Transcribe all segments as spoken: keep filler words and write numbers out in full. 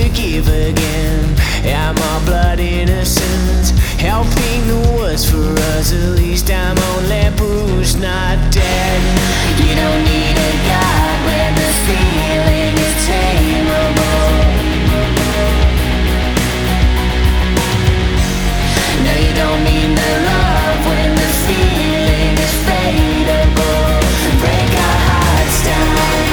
to give again. I'm all blood innocent, helping the worst for us. At least I'm only bruised, not dead. You don't need a God when the feeling is tameable. No, you don't mean the love when the feeling is fadeable. Break our hearts down.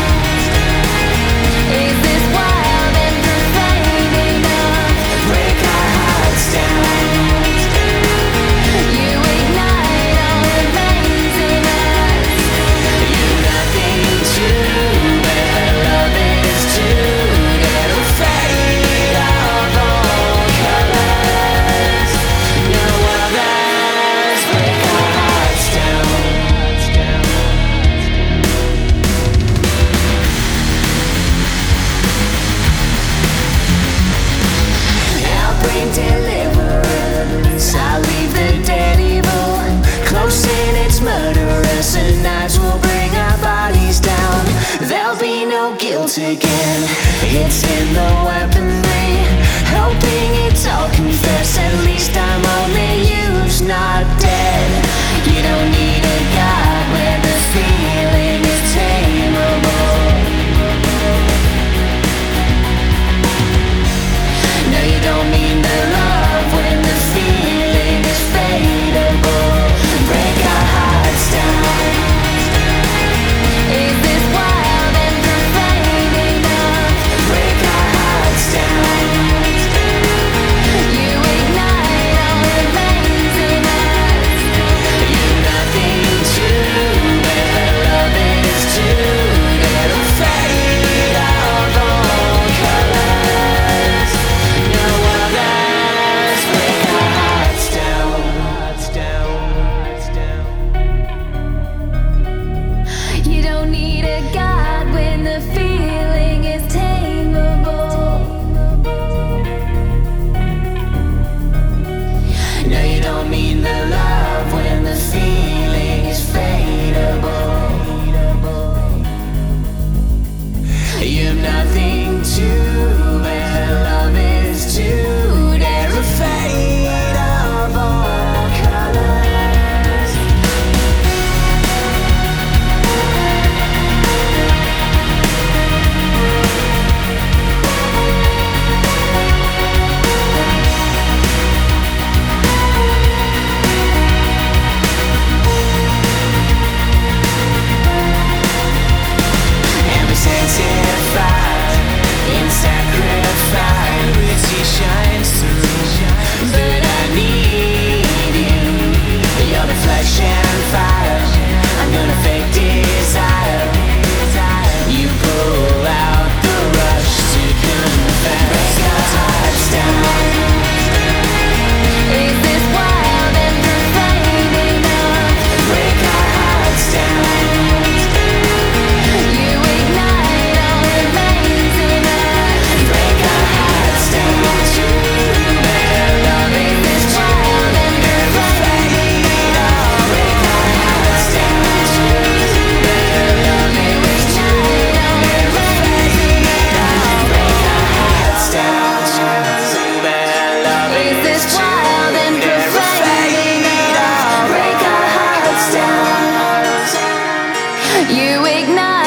Is this wild and profane enough? Break our hearts down. You ignite all the flames in us. You've nothing to bear, love is to get a fade of all colors. No others. Break our hearts down. I'll bring deliverance. I'll leave the dead evil close in its murderous, and knives will bring our bodies down. There'll be no guilt again. It's in the weaponry, hoping it's all confessed. At least I'm only used, not dead. You don't need a God when the feeling is tameable. No, you don't mean the love when the feeling is fadeable. Break our hearts down. Is this wild and profane enough? Break our hearts down. You ignite all the flames in us. You've nothing to bear, love is to get a fade of all colors. No others. Break our hearts down. Hearts down. Hearts down. You don't need a God when the feeling is tameable. No, you don't mean the love when the feeling is fadeable. You've nothing to bear, love is to dare a fade of all colors. And we sanctified in sacrifice. Beauty shines through, but I need you. You're the flesh and fire. I'm gonna fake desire. You pull out the rush to confess. Break our hearts down. Is this wild and profane enough? Break our hearts down. You ignite all the flames in us. Break our hearts down. To bear love is this wild and profane enough. Break our hearts down. To bear love is this wild and profane enough. Break our hearts down. To bear love is this wild and profane enough. Break our hearts down. You ignite